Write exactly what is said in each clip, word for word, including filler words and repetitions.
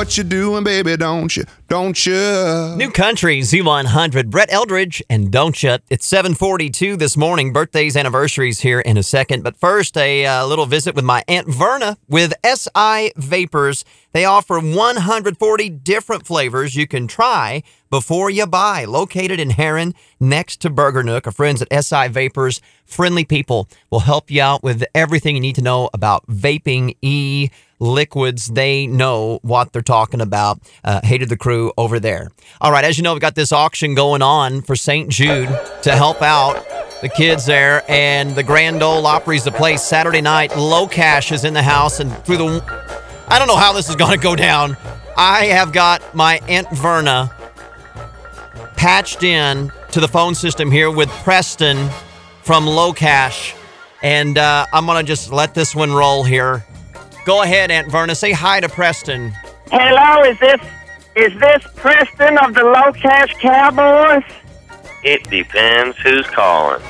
what you're doing, baby, don't you? Don't you? New Country, Z one hundred, Brett Eldridge, and Don't Ya. It's seven forty-two this morning. Birthdays, anniversaries here in a second. But first, a uh, little visit with my Aunt Verna with S I Vapors. They offer one hundred forty different flavors you can try before you buy. Located in Heron, next to Burger Nook. Our friends at S I Vapors, friendly people, will help you out with everything you need to know about vaping e-liquids. They know what they're talking about. Uh, hated the crew over there. All right, as you know, we've got this auction going on for Saint Jude to help out the kids there. And the Grand Ole Opry's the place. Saturday night, Low Cash is in the house. And through the... I don't know how this is going to go down. I have got my Aunt Verna patched in to the phone system here with Preston from Low Cash. And uh, I'm going to just let this one roll here. Go ahead, Aunt Verna. Say hi to Preston. Hello, is this is this Preston of the Low Cash Cowboys? It depends who's calling.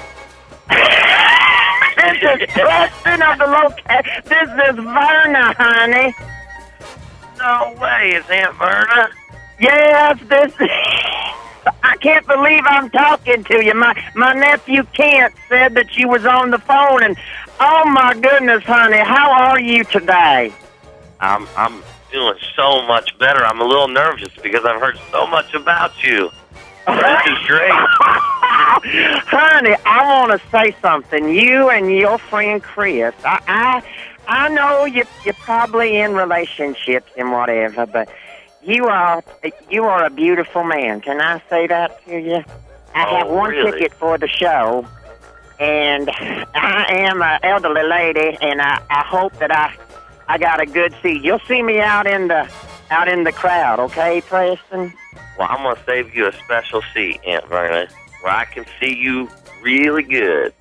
This is Preston of the Low Cash. This is Verna, honey. No way, it's Aunt Verna. Yes, this is... I can't believe I'm talking to you. My my nephew Kent said that you was on the phone, and oh my goodness, honey, how are you today? I'm I'm feeling so much better. I'm a little nervous because I've heard so much about you. This is great. Honey, I want to say something. You and your friend Chris, I I, I know you you're probably in relationships and whatever, but you are you are a beautiful man. Can I say that to you? I oh, have one really? ticket for the show, and I am an elderly lady, and I, I hope that I I got a good seat. You'll see me out in the out in the crowd, okay, Preston? Well, I'm gonna save you a special seat, Aunt Verna, where I can see you really good.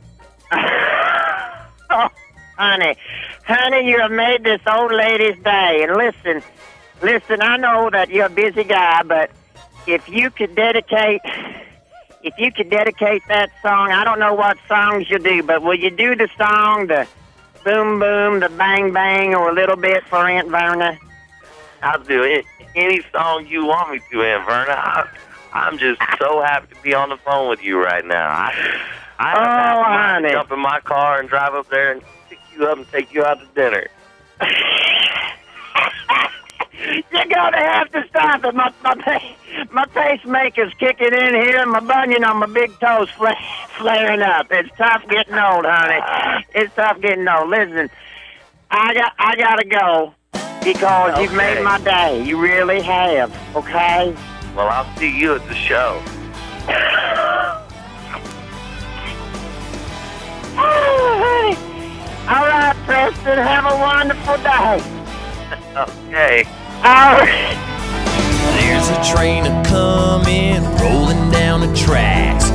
Oh, honey, honey, you have made this old lady's day. And listen, listen, I know that you're a busy guy, but if you could dedicate, if you could dedicate that song, I don't know what songs you do, but will you do the song, the boom boom, the bang bang, or a little bit for Aunt Verna? I'll do it. Any song you want me to, Aunt Verna. I, I'm just so happy to be on the phone with you right now. I, I oh, have honey. to jump in my car and drive up there and pick you up and take you out to dinner. You're going to have to stop it. My, my, my pacemaker's kicking in here, and my bunion on my big toes fla- flaring up. It's tough getting old, honey. It's tough getting old. Listen, I got I got to go. Because okay. You've made my day. You really have, okay? Well, I'll see you at the show. Oh, honey. All right, Preston, have a wonderful day. Okay. All right. There's a train a-comin', rolling down the tracks.